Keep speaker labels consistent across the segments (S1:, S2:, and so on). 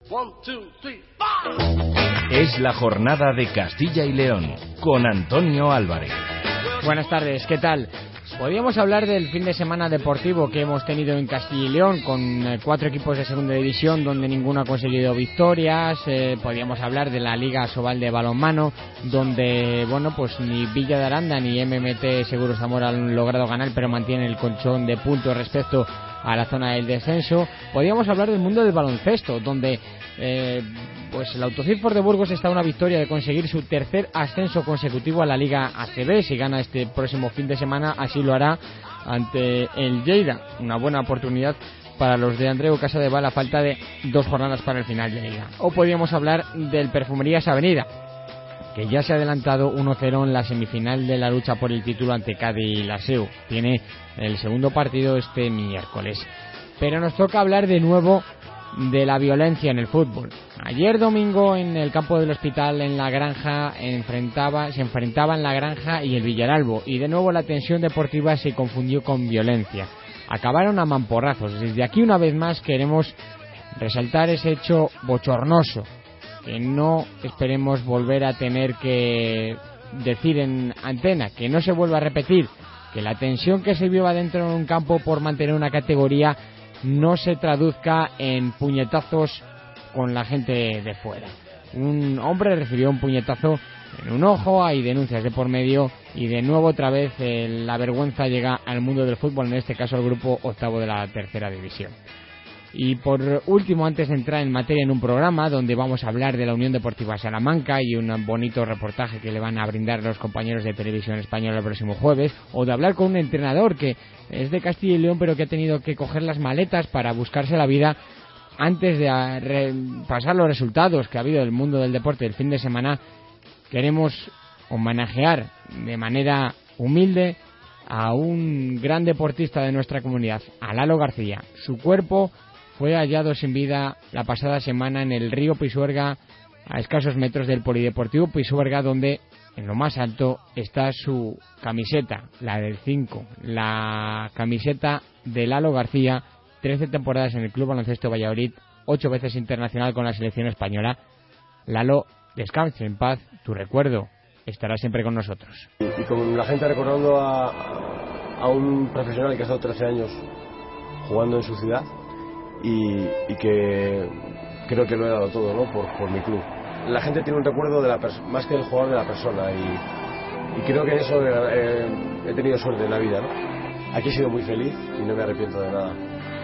S1: 1, 2, 3, 4.
S2: Es la jornada de Castilla y León con Antonio Álvarez.
S3: Buenas tardes, ¿qué tal? Podríamos hablar del fin de semana deportivo que hemos tenido en Castilla y León con 4 equipos de segunda división donde ninguno ha conseguido victorias. Podríamos hablar de la Liga Asobal de balonmano donde, bueno, pues ni Villa de Aranda ni MMT Seguros Zamora han logrado ganar, pero mantienen el colchón de puntos respecto a la zona del descenso. Podríamos hablar del mundo del baloncesto donde pues el Autocirfor de Burgos está a una victoria de conseguir su tercer ascenso consecutivo a la Liga ACB. Si gana este próximo fin de semana, así lo hará ante el Lleida. Una buena oportunidad para los de Andreu Casadevall a falta de 2 jornadas para el final de Liga. O podríamos hablar del Perfumerías Avenida, que ya se ha adelantado 1-0 en la semifinal de la lucha por el título ante Cádiz Laseu. Tiene el segundo partido este miércoles. Pero nos toca hablar de nuevo de la violencia en el fútbol. Ayer domingo en el campo del Hospital en La Granja se enfrentaban La Granja y el Villaralbo, y de nuevo la tensión deportiva se confundió con violencia. Acabaron a mamporrazos. Desde aquí una vez más queremos resaltar ese hecho bochornoso que no esperemos volver a tener que decir en antena, que no se vuelva a repetir, que la tensión que se viva dentro de un campo por mantener una categoría no se traduzca en puñetazos con la gente de fuera. Un hombre recibió un puñetazo en un ojo, hay denuncias de por medio y de nuevo otra vez la vergüenza llega al mundo del fútbol, en este caso al grupo octavo de la tercera división. Y por último, antes de entrar en materia en un programa donde vamos a hablar de la Unión Deportiva Salamanca y un bonito reportaje que le van a brindar los compañeros de Televisión Española el próximo jueves, o de hablar con un entrenador que es de Castilla y León pero que ha tenido que coger las maletas para buscarse la vida antes de pasar los resultados que ha habido del mundo del deporte del fin de semana, queremos homenajear de manera humilde a un gran deportista de nuestra comunidad, a Lalo García. Su cuerpo fue hallado sin vida la pasada semana en el río Pisuerga, a escasos metros del Polideportivo Pisuerga, donde en lo más alto está su camiseta, la del 5, la camiseta de Lalo García, 13 temporadas en el Club Baloncesto Valladolid, 8 veces internacional con la selección española. Lalo, descanse en paz, tu recuerdo estará siempre con nosotros.
S4: Y con la gente recordando a un profesional que ha estado 13 años jugando en su ciudad y que creo que lo he dado todo, ¿no? por mi club. La gente tiene un recuerdo más que del jugador, de la persona, y creo que en eso he tenido suerte en la vida, ¿no? Aquí he sido muy feliz y no me arrepiento de nada.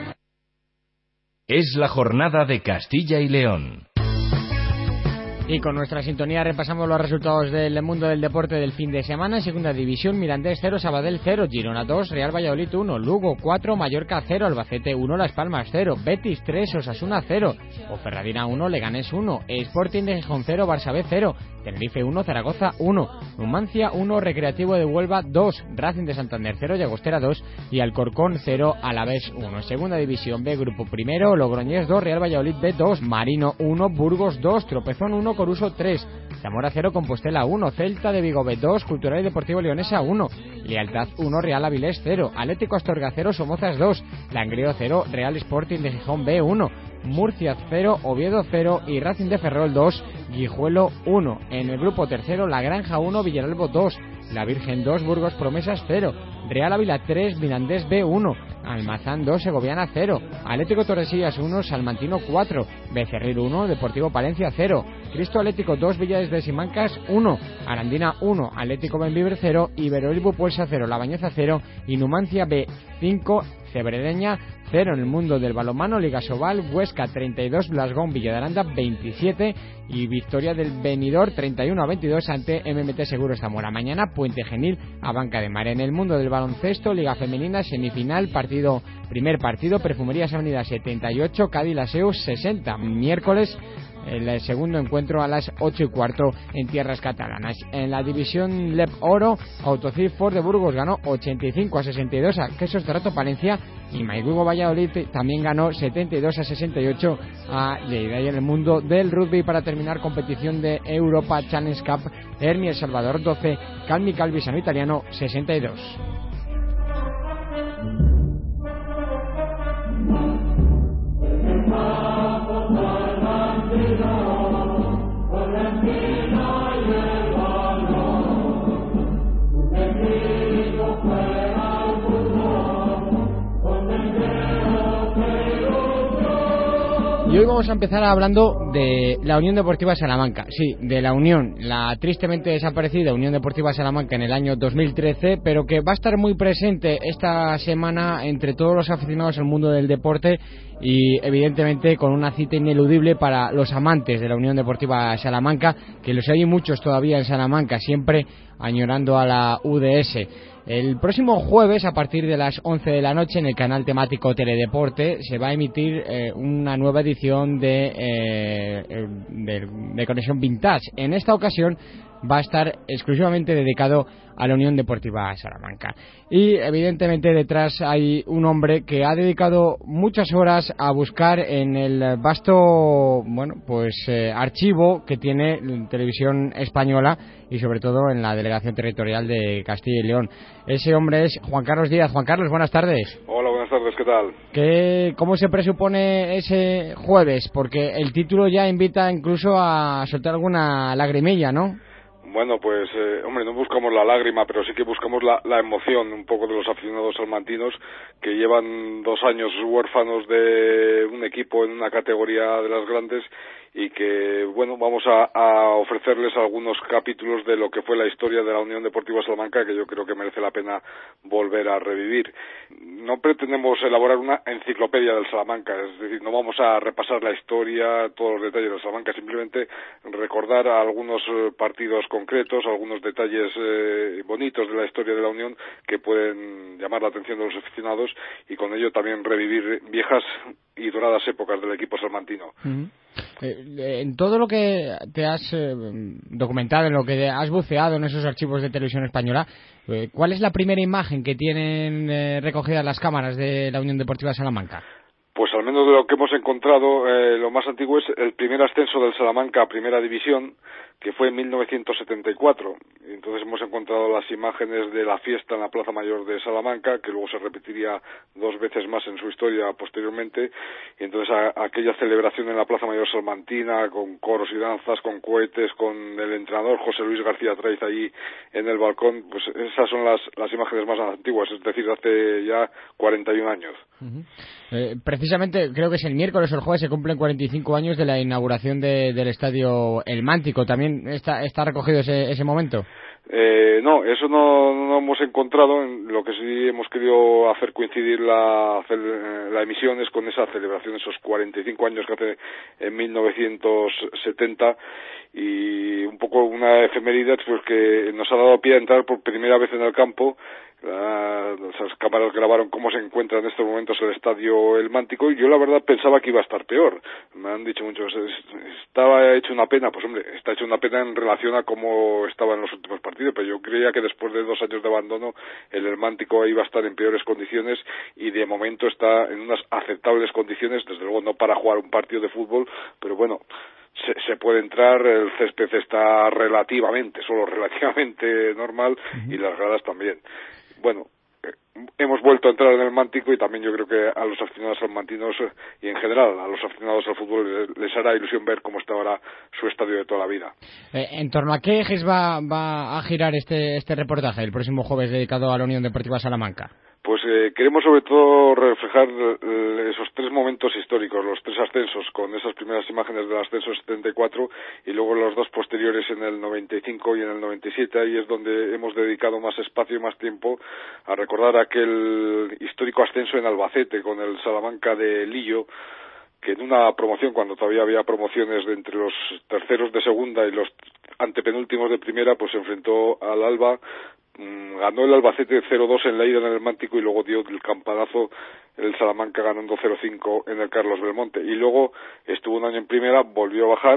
S2: Es la jornada de Castilla y León.
S3: Y con nuestra sintonía repasamos los resultados del mundo del deporte del fin de semana. En segunda división, Mirandés 0, Sabadell 0, Girona 2, Real Valladolid 1, Lugo 4, Mallorca 0, Albacete 1, Las Palmas 0, Betis 3, Osasuna 0, Ponferradina 1, Leganés 1, Sporting de Gijón 0, Barça B 0, Tenerife 1, Zaragoza 1, Numancia 1, Recreativo de Huelva 2, Racing de Santander 0, Llagostera 2 y Alcorcón 0, Alavés 1. En segunda división B, grupo primero, Logroñés 2, Real Valladolid B 2, Marino 1, Burgos 2, Tropezón 1, Coruso 3, Zamora 0, Compostela 1, Celta de Vigo B 2, Cultural y Deportivo Leonesa 1, Lealtad 1, Real Avilés 0, Atlético Astorga 0, Somozas 2, Langreo 0, Real Sporting de Gijón B 1, Murcia 0, Oviedo 0 y Racing de Ferrol 2, Guijuelo 1. En el grupo tercero, La Granja 1, Villaralbo 2, La Virgen 2, Burgos Promesas 0, Real Ávila 3, Mirandés B 1, Almazán 2, Segoviana 0, Atlético Tordesillas 1, Salmantino 4, Becerril 1, Deportivo Palencia 0, Cristo Atlético 2, Villas de Simancas 1, Arandina 1, Atlético Benvibre 0, Iberol Bupuesa 0, La Bañeza 0 y Numancia B 5, Cebredeña 0. En el mundo del balonmano, Liga Sobal, Huesca 32, Blasgón Villa de Aranda 27 y victoria del Benidorm 31-22 ante MMT Seguros Zamora. Mañana Puente Genil a Banca de Mar. En el mundo del baloncesto, Liga Femenina, semifinal, primer partido, Perfumerías Avenida 78, Cádiz Laseu 60. Miércoles el segundo encuentro a las 8:15 en tierras catalanas. En la división LEP Oro, Autocirfor de Burgos ganó 85-62 a Quesos Cerrato Palencia y Maigüigo Valladolid también ganó 72-68 a Lleida. Y en el mundo del rugby, para terminar, competición de Europa Challenge Cup, Hermi El Salvador 12, Calmi Calvisano Italiano 62. Y hoy vamos a empezar hablando de la Unión Deportiva Salamanca. Sí, de la Unión, la tristemente desaparecida Unión Deportiva Salamanca en el año 2013, pero que va a estar muy presente esta semana entre todos los aficionados al mundo del deporte y evidentemente con una cita ineludible para los amantes de la Unión Deportiva Salamanca, que los hay muchos todavía en Salamanca, siempre añorando a la UDS. El próximo jueves, a partir de las 11 de la noche, en el canal temático Teledeporte, se va a emitir una nueva edición de Conexión Vintage. En esta ocasión va a estar exclusivamente dedicado a la Unión Deportiva Salamanca. Y evidentemente detrás hay un hombre que ha dedicado muchas horas a buscar en el vasto archivo que tiene la televisión española y sobre todo en la delegación territorial de Castilla y León. Ese hombre es Juan Carlos Díaz. Juan Carlos, buenas tardes.
S5: Hola, buenas tardes, ¿qué tal?
S3: ¿Cómo se presupone ese jueves? Porque el título ya invita incluso a soltar alguna lagrimilla, ¿no?
S5: Bueno, pues, no buscamos la lágrima, pero sí que buscamos la emoción un poco de los aficionados salmantinos que llevan 2 años huérfanos de un equipo en una categoría de las grandes y que, vamos a ofrecerles algunos capítulos de lo que fue la historia de la Unión Deportiva Salamanca, que yo creo que merece la pena volver a revivir. No pretendemos elaborar una enciclopedia del Salamanca, es decir, no vamos a repasar la historia, todos los detalles del Salamanca, simplemente recordar algunos partidos concretos, algunos detalles bonitos de la historia de la Unión que pueden llamar la atención de los aficionados y con ello también revivir viejas y doradas épocas del equipo salmantino.
S3: Uh-huh. En todo lo que te has documentado, en lo que has buceado en esos archivos de televisión española, ¿cuál es la primera imagen que tienen recogidas las cámaras de la Unión Deportiva Salamanca?
S5: Pues al menos de lo que hemos encontrado, lo más antiguo es el primer ascenso del Salamanca a Primera División, que fue en 1974. Entonces hemos encontrado las imágenes de la fiesta en la Plaza Mayor de Salamanca, que luego se repetiría 2 veces más en su historia posteriormente. Y entonces aquella celebración en la Plaza Mayor salmantina, con coros y danzas, con cohetes, con el entrenador José Luis García Traiz allí en el balcón, pues esas son las imágenes más antiguas, es decir, hace ya 41 años.
S3: Uh-huh. Precisamente creo que es el miércoles o el jueves se cumplen 45 años de la inauguración del estadio El Mántico. ¿También está recogido ese momento?
S5: No, eso no hemos encontrado. Lo que sí hemos querido hacer coincidir la emisión es con esa celebración, esos 45 años que hace en 1970, y un poco una efeméride pues que nos ha dado pie a entrar por primera vez en el campo. Esas cámaras grabaron cómo se encuentra en estos momentos el estadio El Mántico y yo la verdad pensaba que iba a estar peor. Me han dicho muchos, estaba hecho una pena. Pues hombre, está hecho una pena en relación a cómo estaba en los últimos partidos, pero yo creía que después de 2 años de abandono el Mántico iba a estar en peores condiciones y de momento está en unas aceptables condiciones, desde luego no para jugar un partido de fútbol, pero bueno, se puede entrar, el césped está solo relativamente normal. Uh-huh. Y las gradas también. Bueno, hemos vuelto a entrar en el Mántico y también yo creo que a los aficionados salmantinos y en general a los aficionados al fútbol les hará ilusión ver cómo está ahora su estadio de toda la vida.
S3: ¿En torno a qué ejes va a girar este reportaje el próximo jueves dedicado a la Unión Deportiva Salamanca?
S5: Pues queremos sobre todo reflejar esos 3 momentos históricos, los 3 ascensos, con esas primeras imágenes del ascenso 74 y luego los 2 posteriores en el 95 y en el 97. Ahí es donde hemos dedicado más espacio y más tiempo a recordar aquel histórico ascenso en Albacete con el Salamanca de Lillo, que en una promoción, cuando todavía había promociones de entre los terceros de segunda y los antepenúltimos de primera, pues se enfrentó al Alba. Ganó el Albacete 0-2 en la ida en el Mántico y luego dio el campanazo el Salamanca ganando 0-5 en el Carlos Belmonte. Y luego estuvo un año en primera, volvió a bajar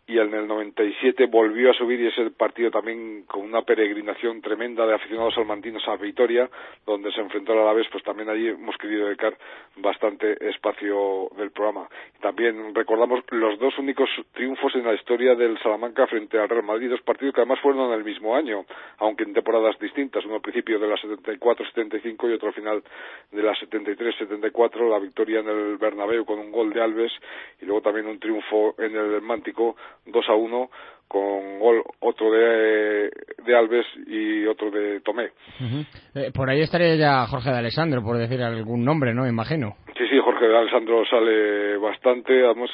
S5: y en el 97 volvió a subir, y ese partido también con una peregrinación tremenda de aficionados salmantinos a Vitoria, donde se enfrentó al Alavés. Pues también allí hemos querido dedicar bastante espacio del programa. También recordamos los dos únicos triunfos en la historia del Salamanca frente al Real Madrid, dos partidos que además fueron en el mismo año, aunque en temporadas distintas, uno al principio de la 74-75 y otro al final de la 73-74, la victoria en el Bernabéu con un gol de Alves, y luego también un triunfo en el Mántico 2-1 con gol otro de Alves y otro de Tomé.
S3: Por ahí estaría ya Jorge de Alessandro, por decir algún nombre, ¿no? Imagino.
S5: Sí, Jorge de Alessandro sale bastante. Además,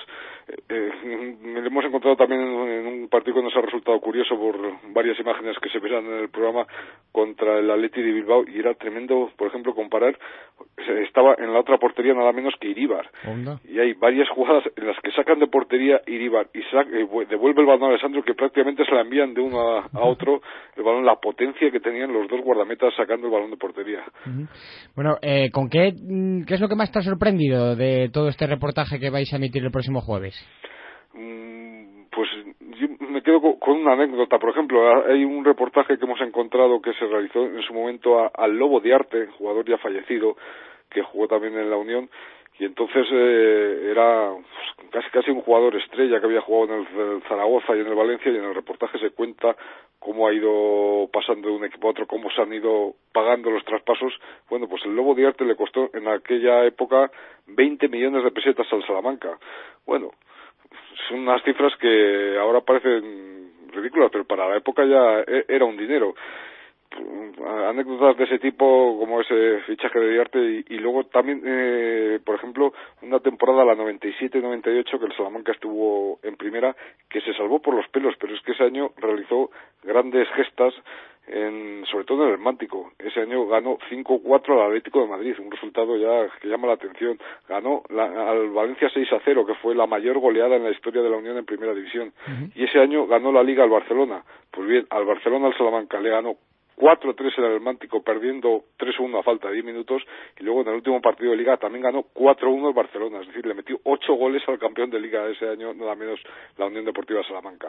S5: le hemos encontrado también en un partido que nos ha resultado curioso por varias imágenes que se verán en el programa, contra el Athletic de Bilbao, y era tremendo, por ejemplo, comparar. Estaba en la otra portería nada menos que Iríbar. ¿Onda? Y hay varias jugadas en las que sacan de portería Iríbar y devuelve el balón a Alessandro, que prácticamente se la envían de uno a otro el balón, la potencia que tenían los dos guardametas sacando el balón de portería.
S3: Bueno, ¿con qué es lo que más te ha sorprendido de todo este reportaje que vais a emitir el próximo jueves?
S5: Pues yo me quedo con una anécdota. Por ejemplo, hay un reportaje que hemos encontrado que se realizó en su momento al Lobo de Arte, jugador ya fallecido, que jugó también en la Unión, y entonces era casi un jugador estrella que había jugado en el Zaragoza y en el Valencia, y en el reportaje se cuenta cómo ha ido pasando de un equipo a otro, cómo se han ido pagando los traspasos. Bueno, pues el Lobo de Arte le costó en aquella época 20 millones de pesetas al Salamanca. Bueno, son unas cifras que ahora parecen ridículas, pero para la época ya era un dinero. Anécdotas de ese tipo, como ese fichaje de Arte, y luego también, por ejemplo, una temporada, la 97-98, que el Salamanca estuvo en primera, que se salvó por los pelos, pero es que ese año realizó grandes gestas, sobre todo en el Mántico. Ese año ganó 5-4 al Atlético de Madrid, un resultado ya que llama la atención. Ganó al Valencia 6-0, que fue la mayor goleada en la historia de la Unión en primera división. Y ese año ganó la Liga al Barcelona. Pues bien, al Barcelona al Salamanca le ganó 4-3 en el Mántico, perdiendo 3-1 a falta de 10 minutos, y luego en el último partido de Liga también ganó 4-1 el Barcelona, es decir, le metió 8 goles al campeón de Liga ese año, nada menos la Unión Deportiva Salamanca.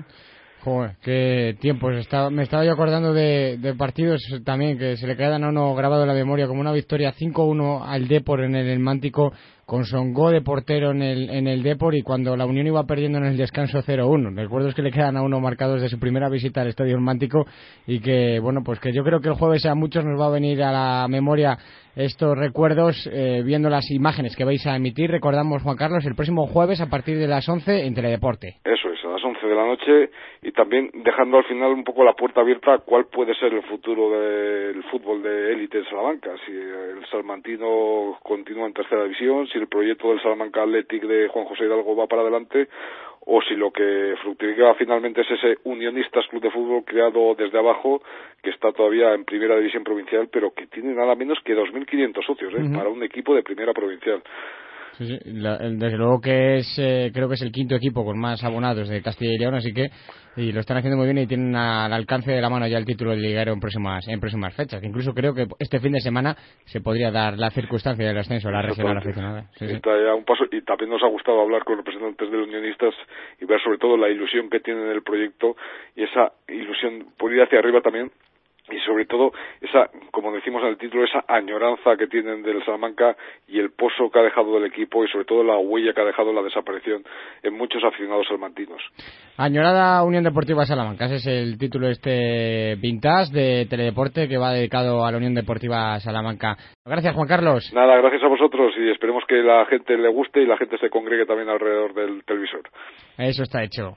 S3: Joder, qué tiempos. Me estaba yo acordando de partidos también que se le quedan a uno grabado en la memoria, como una victoria 5-1 al Depor en el Mántico, con Songó de portero en el Depor, y cuando la Unión iba perdiendo en el descanso 0-1. Recuerdos que le quedan a uno marcados de su primera visita al Estadio Mántico, y que, bueno, pues que yo creo que el jueves a muchos nos va a venir a la memoria estos recuerdos viendo las imágenes que vais a emitir. Recordamos, Juan Carlos, el próximo jueves a partir de las 11 en Teledeporte.
S5: Eso es, a las 11 de la noche, y también dejando al final un poco la puerta abierta a cuál puede ser el futuro del fútbol de élite en Salamanca. Si el salmantino continúa en tercera división, si el proyecto del Salamanca Athletic de Juan José Hidalgo va para adelante, o si lo que fructifica finalmente es ese Unionistas Club de Fútbol creado desde abajo, que está todavía en primera división provincial, pero que tiene nada menos que 2.500 socios para un equipo de primera provincial.
S3: Sí, desde luego que creo que es el quinto equipo con más abonados de Castilla y León, así que y lo están haciendo muy bien, y tienen al alcance de la mano ya el título de liguero en próximas fechas. Incluso creo que este fin de semana se podría dar la circunstancia del ascenso a la regional aficionada.
S5: Está ya un paso, y también nos ha gustado hablar con representantes de los Unionistas y ver sobre todo la ilusión que tienen en el proyecto, y esa ilusión por ir hacia arriba también, y sobre todo esa, como decimos en el título, esa añoranza que tienen del Salamanca y el pozo que ha dejado del equipo, y sobre todo la huella que ha dejado la desaparición en muchos aficionados salmantinos.
S3: Añorada Unión Deportiva Salamanca, ese es el título vintage de Teledeporte, que va dedicado a la Unión Deportiva Salamanca. Gracias, Juan Carlos.
S5: Nada, gracias a vosotros, y esperemos que la gente le guste y la gente se congregue también alrededor del televisor.
S3: Eso está hecho.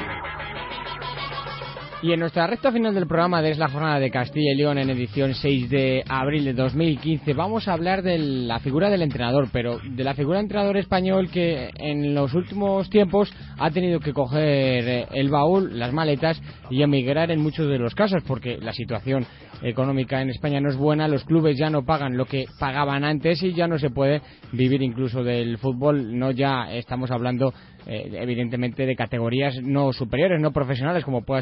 S3: Y en nuestra recta final del programa de Es la Jornada de Castilla y León, en edición 6 de abril de 2015, vamos a hablar de la figura del entrenador, pero de la figura del entrenador español que en los últimos tiempos ha tenido que coger el baúl, las maletas, y emigrar en muchos de los casos, porque la situación económica en España no es buena, los clubes ya no pagan lo que pagaban antes, y ya no se puede vivir incluso del fútbol. No, ya estamos hablando evidentemente de categorías no superiores, no profesionales, como puede ser la segunda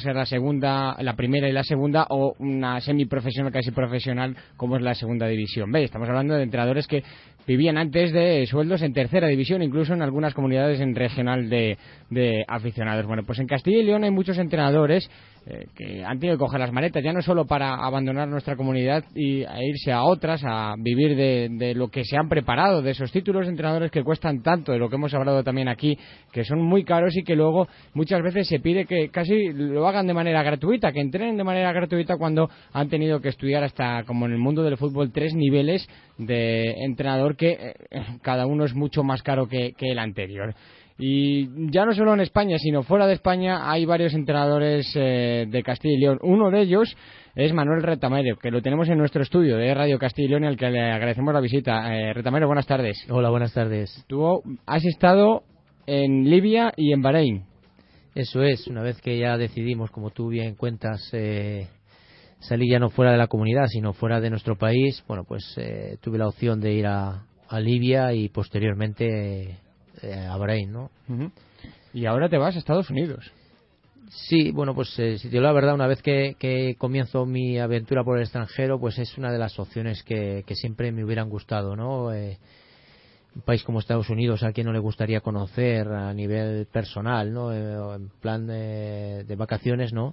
S3: la primera y la segunda, o una semiprofesional, casi profesional, como es la segunda división B. Estamos hablando de entrenadores que vivían antes de sueldos en tercera división, incluso en algunas comunidades en regional de aficionados. Bueno, pues en Castilla y León hay muchos entrenadores que han tenido que coger las maletas, ya no solo para abandonar nuestra comunidad e irse a otras, a vivir de lo que se han preparado, de esos títulos de entrenadores que cuestan tanto, de lo que hemos hablado también aquí, que son muy caros y que luego muchas veces se pide que casi lo hagan de manera gratuita, que entrenen de manera gratuita cuando han tenido que estudiar hasta, como en el mundo del fútbol, 3 niveles de entrenador, que cada uno es mucho más caro que el anterior. Y ya no solo en España, sino fuera de España hay varios entrenadores de Castilla y León. Uno de ellos es Manuel Retamero, que lo tenemos en nuestro estudio de Radio Castilla y León, al que le agradecemos la visita. Retamero, buenas tardes.
S6: Hola, buenas tardes.
S3: Tú has estado en Libia y en Bahrein.
S6: Eso es, una vez que ya decidimos, como tú bien cuentas, salir ya no fuera de la comunidad, sino fuera de nuestro país, bueno, pues tuve la opción de ir a Libia y posteriormente a Bahrein, ¿no?
S3: Uh-huh. Y ahora te vas a Estados Unidos.
S6: Sí, bueno, pues si te digo la verdad, una vez que comienzo mi aventura por el extranjero, pues es una de las opciones que siempre me hubieran gustado, ¿no? Un país como Estados Unidos, a quien no le gustaría conocer a nivel personal, ¿no? En plan de vacaciones, ¿no?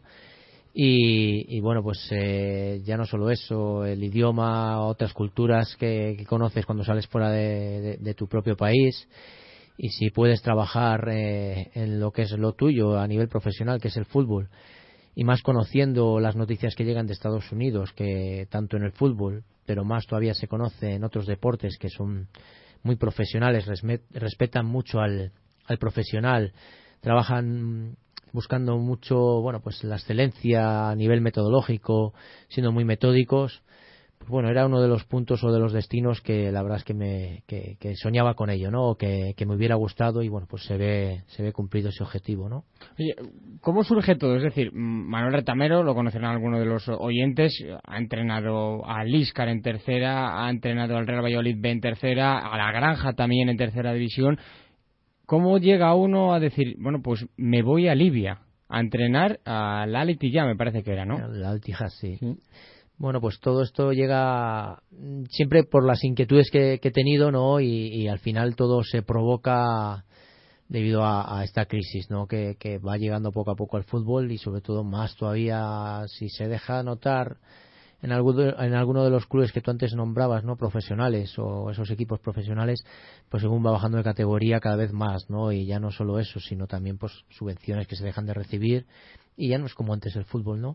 S6: Y bueno, pues ya no solo eso, el idioma, otras culturas que conoces cuando sales fuera de tu propio país. Y si puedes trabajar en lo que es lo tuyo a nivel profesional, que es el fútbol, y más conociendo las noticias que llegan de Estados Unidos, que tanto en el fútbol, pero más todavía se conoce en otros deportes que son muy profesionales, respetan mucho al profesional, trabajan buscando mucho, bueno, pues la excelencia a nivel metodológico, siendo muy metódicos. Bueno, era uno de los puntos o de los destinos que la verdad es que soñaba con ello, ¿no? Que me hubiera gustado, y bueno, pues se ve cumplido ese objetivo, ¿no?
S3: Oye, ¿cómo surge todo? Es decir, Manuel Retamero, lo conocerán algunos de los oyentes, ha entrenado al Íscar en tercera, ha entrenado al Real Valladolid B en tercera, a la Granja también en tercera división. ¿Cómo llega uno a decir, bueno, pues me voy a Libia a entrenar al Al Ittihad, me parece que era, ¿no?
S6: Al Al Ittihad, sí. Bueno, pues todo esto llega siempre por las inquietudes que he tenido, ¿no? Y al final todo se provoca debido a esta crisis, ¿no? Que va llegando poco a poco al fútbol, y sobre todo más todavía si se deja notar en alguno de los clubes que tú antes nombrabas, ¿no? Profesionales, o esos equipos profesionales, pues según va bajando de categoría cada vez más, ¿no? Y ya no solo eso, sino también pues subvenciones que se dejan de recibir, y ya no es como antes el fútbol, ¿no?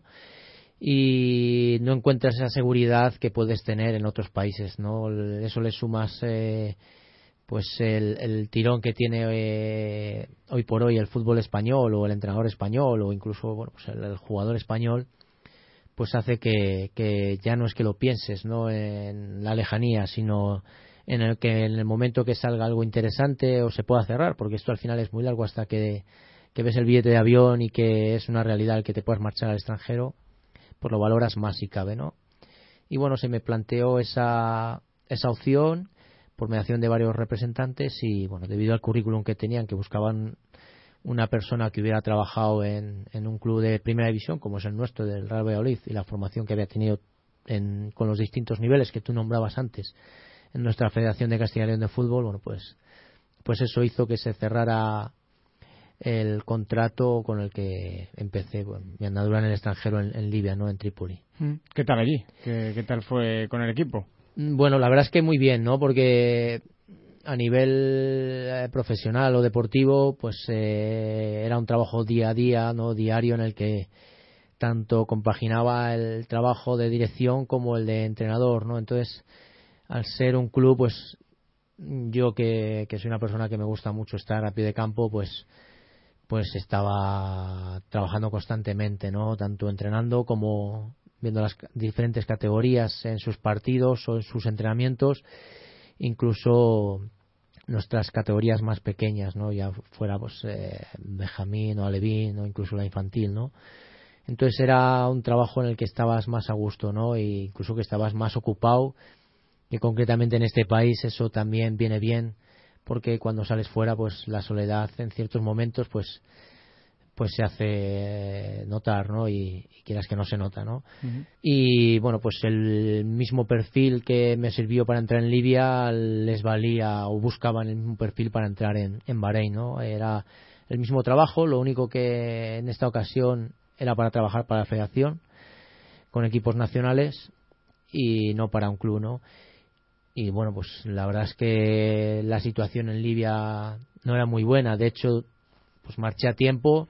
S6: Y no encuentras esa seguridad que puedes tener en otros países, ¿no? Eso le sumas pues el tirón que tiene hoy por hoy el fútbol español, o el entrenador español, o incluso, bueno, pues el jugador español, pues hace que ya no es que lo pienses, ¿no? En la lejanía, sino en el momento que salga algo interesante o se pueda cerrar, porque esto al final es muy largo hasta que ves el billete de avión y que es una realidad el que te puedas marchar al extranjero, pues lo valoras más si cabe, ¿no? Y bueno, se me planteó esa opción por mediación de varios representantes, y bueno, debido al currículum que tenían, que buscaban una persona que hubiera trabajado en un club de primera división como es el nuestro, del Real Valladolid, y la formación que había tenido con los distintos niveles que tú nombrabas antes en nuestra Federación de Castilla y León de Fútbol, bueno, pues eso hizo que se cerrara el contrato con el que empecé mi andadura en el extranjero en Libia, no en Trípoli.
S3: ¿Qué tal allí? ¿Qué tal fue con el equipo?
S6: Bueno, la verdad es que muy bien, ¿no? Porque a nivel profesional o deportivo, pues era un trabajo día a día, ¿no? Diario, en el que tanto compaginaba el trabajo de dirección como el de entrenador, ¿no? Entonces, al ser un club, pues yo que soy una persona que me gusta mucho estar a pie de campo, pues estaba trabajando constantemente, ¿no? Tanto entrenando como viendo las diferentes categorías en sus partidos o en sus entrenamientos, incluso nuestras categorías más pequeñas, ¿no? Ya fuera pues Benjamín o Alevín, o incluso la infantil, ¿no? Entonces era un trabajo en el que estabas más a gusto, ¿no? E incluso que estabas más ocupado, y concretamente en este país eso también viene bien, porque cuando sales fuera, pues la soledad en ciertos momentos pues pues se hace notar, ¿no? Y quieras que no se nota, ¿no? Y bueno, pues el mismo perfil que me sirvió para entrar en Libia les valía o buscaban el mismo perfil para entrar en Bahrein, ¿no? Era el mismo trabajo, lo único que en esta ocasión era para trabajar para la federación con equipos nacionales y no para un club, ¿no? Y bueno, pues la verdad es que la situación en Libia no era muy buena. De hecho, pues marché a tiempo.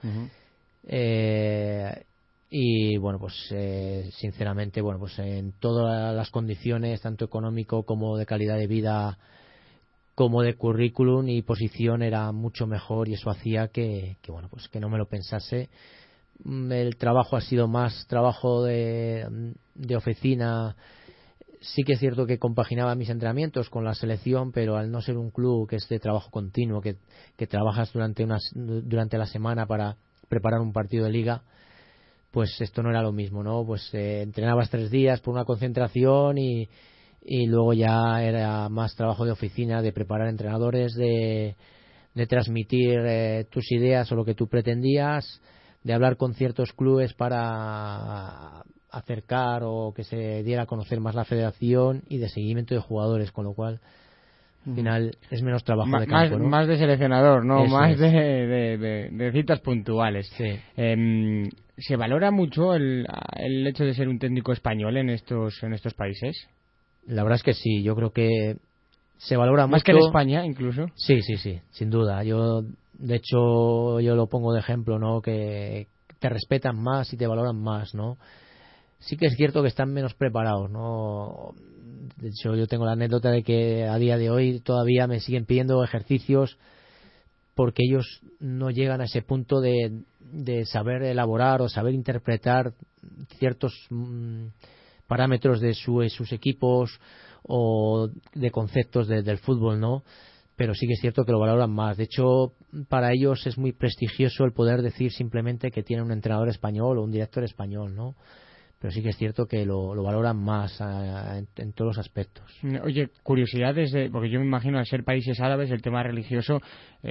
S6: Y bueno, pues sinceramente, bueno, pues en todas las condiciones, tanto económico como de calidad de vida, como de currículum y posición, era mucho mejor, y eso hacía que bueno, pues que no me lo pensase. El trabajo ha sido más trabajo de oficina. Sí que es cierto que compaginaba mis entrenamientos con la selección, pero al no ser un club que es de trabajo continuo, que trabajas durante la semana para preparar un partido de liga, pues esto no era lo mismo, ¿no? Pues entrenabas 3 días por una concentración y luego ya era más trabajo de oficina, de preparar entrenadores, de transmitir tus ideas o lo que tú pretendías, de hablar con ciertos clubes para acercar o que se diera a conocer más la federación, y de seguimiento de jugadores, con lo cual al final es menos trabajo de campo, ¿no?
S3: Más de seleccionador, ¿no?
S6: Eso
S3: más
S6: es.
S3: de citas puntuales.
S6: Sí.
S3: ¿Se valora mucho el hecho de ser un técnico español en estos países?
S6: La verdad es que sí, yo creo que se valora
S3: más
S6: mucho.
S3: que en España, incluso.
S6: Sí, sin duda. De hecho, yo lo pongo de ejemplo, ¿no? Que te respetan más y te valoran más, ¿no? Sí que es cierto que están menos preparados, ¿no? De hecho, yo tengo la anécdota de que a día de hoy todavía me siguen pidiendo ejercicios porque ellos no llegan a ese punto de saber elaborar o saber interpretar ciertos parámetros de sus equipos o de conceptos del fútbol, ¿no? Pero sí que es cierto que lo valoran más. De hecho, para ellos es muy prestigioso el poder decir simplemente que tiene un entrenador español o un director español, ¿no? Pero sí que es cierto que lo valoran más en todos los aspectos.
S3: Oye, curiosidades, porque yo me imagino, al ser países árabes, el tema religioso,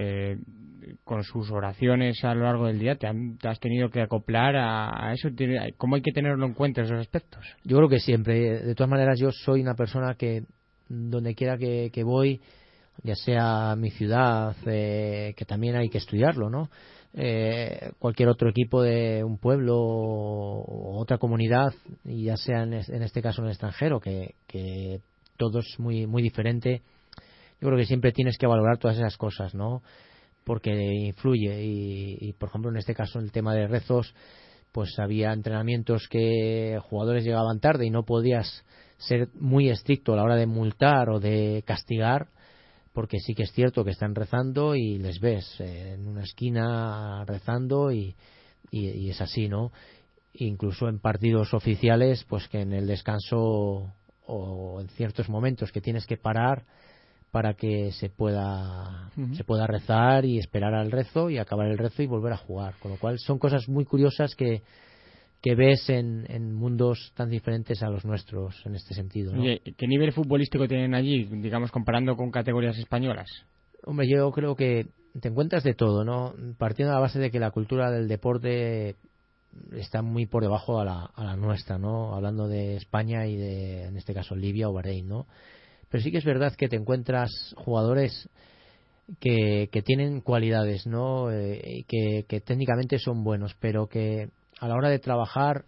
S3: con sus oraciones a lo largo del día, te has tenido que acoplar a eso. ¿Cómo hay que tenerlo en cuenta esos aspectos?
S6: Yo creo que siempre. De todas maneras, yo soy una persona que donde quiera que voy, ya sea mi ciudad, que también hay que estudiarlo, ¿no? Cualquier otro equipo de un pueblo o otra comunidad, y ya sea en este caso en el extranjero, que todo es muy muy diferente. Yo creo que siempre tienes que valorar todas esas cosas, ¿no? Porque influye, y por ejemplo en este caso en el tema de rezos, pues había entrenamientos que jugadores llegaban tarde y no podías ser muy estricto a la hora de multar o de castigar, porque sí que es cierto que están rezando y les ves en una esquina rezando y es así, ¿no? Incluso en partidos oficiales, pues que en el descanso o en ciertos momentos que tienes que parar para que se pueda rezar y esperar al rezo y acabar el rezo y volver a jugar. Con lo cual son cosas muy curiosas que ves en mundos tan diferentes a los nuestros en este sentido, ¿no?
S3: Oye, ¿qué nivel futbolístico tienen allí, digamos, comparando con categorías españolas?
S6: Hombre, yo creo que te encuentras de todo, ¿no? Partiendo de la base de que la cultura del deporte está muy por debajo a la nuestra, ¿no? Hablando de España y de, en este caso, Libia o Bahrein, ¿no? Pero sí que es verdad que te encuentras jugadores que tienen cualidades, ¿no? Que técnicamente son buenos, pero que a la hora de trabajar,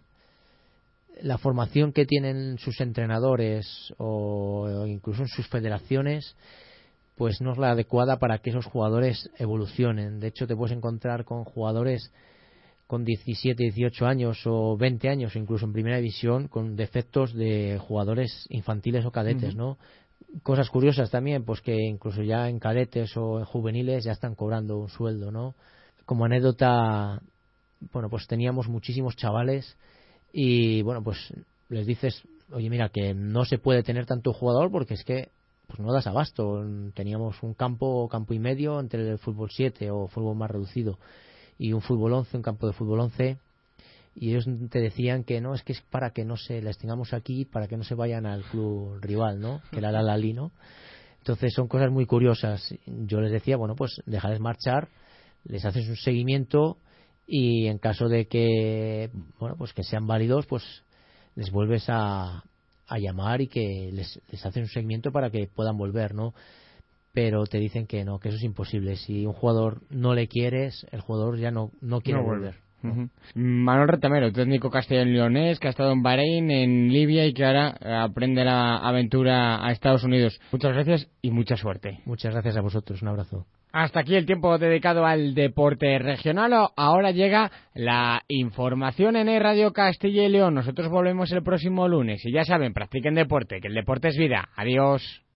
S6: la formación que tienen sus entrenadores o incluso en sus federaciones, pues no es la adecuada para que esos jugadores evolucionen. De hecho, te puedes encontrar con jugadores con 17, 18 años o 20 años, incluso en primera división, con defectos de jugadores infantiles o cadetes, ¿no? Cosas curiosas también, pues que incluso ya en cadetes o en juveniles ya están cobrando un sueldo, ¿no? Como anécdota, bueno, pues teníamos muchísimos chavales y, bueno, pues les dices, oye, mira, que no se puede tener tanto jugador porque es que pues no das abasto. Teníamos un campo y medio entre el fútbol 7 o fútbol más reducido y un fútbol 11, un campo de fútbol 11, y ellos te decían que no, es que es para que no se les tengamos aquí, para que no se vayan al club rival, ¿no? Que era el Al-Ahly, ¿no? Entonces son cosas muy curiosas. Yo les decía, bueno, pues déjales marchar, les haces un seguimiento y en caso de que bueno, pues que sean válidos, pues les vuelves a llamar y que les hacen un seguimiento para que puedan volver, ¿no? Pero te dicen que no, que eso es imposible. Si un jugador no le quieres, el jugador ya no quiere volver.
S3: Manuel Retamero, técnico castellano-leonés, que ha estado en Bahrein, en Libia y que ahora aprende la aventura a Estados Unidos. Muchas gracias y mucha suerte.
S6: Muchas gracias a vosotros, un abrazo.
S3: Hasta aquí el tiempo dedicado al deporte regional. Ahora llega la información en Radio Castilla y León. Nosotros volvemos el próximo lunes y ya saben, practiquen deporte, que el deporte es vida. Adiós.